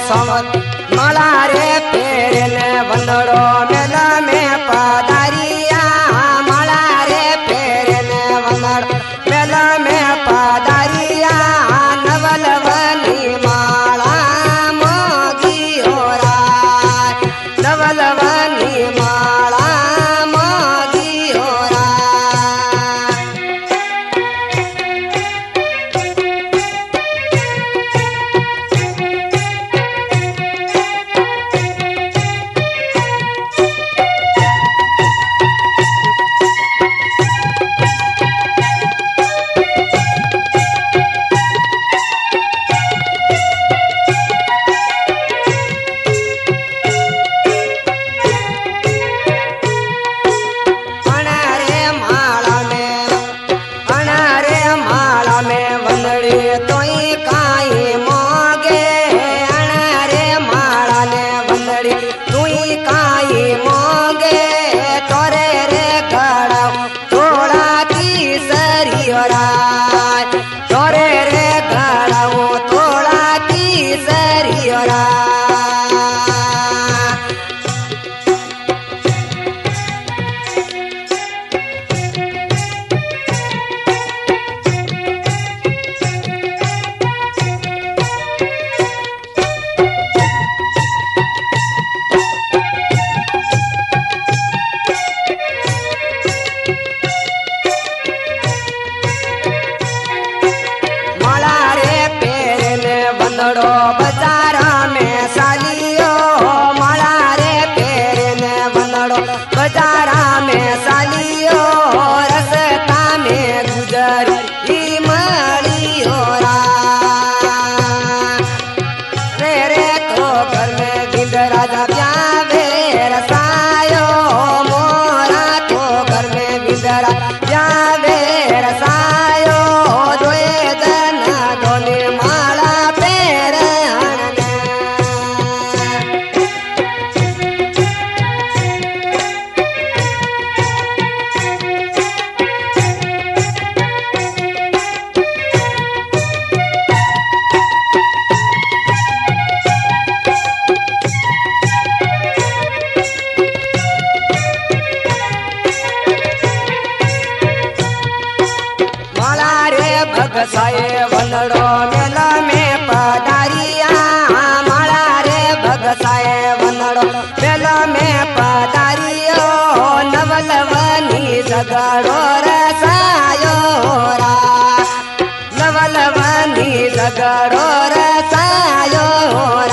सोमत माला रे पेरने वंदड़ो मेला में पधारिया माला रे पेरने वंदड़ो मेला में पधारिया नवलवनी माला मोगी हो रहा नवलवनी माला मोगी हो रहा। बजारा में सालियो माला रे पेरने वंदड़ो बजारा में सालियो रसता में गुजरी मड़ी हो रे तो घर में बिंद राजा ब्यावे रसायो मोरा तो घर में बिंद राजा ब्यावे रसायो दोए दन दोने माला भगसाए वंदड़ो मेला में पधारिया माला रे भगसाए वंदड़ो मेला में पधारियो नवलवनी झगड़ो रसायो रा नवलवनी झगड़ो रसायो